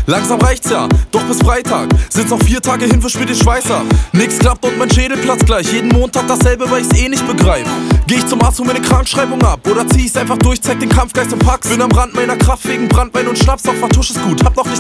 Langsam reicht's ja, doch bis Freitag sitz noch 4 Tage hin, verspür den Schweiß ab. Nix klappt und mein Schädel platzt gleich. Jeden Montag dasselbe, weil ich's eh nicht begreif. Geh ich zum Arzt, hol mir ne Krankschreibung ab oder zieh ich's einfach durch, zeig den Kampfgeist im Pack. Bin am Rand meiner Kraft wegen Brandwein und Schnaps, doch vertusch es gut. Hab noch nicht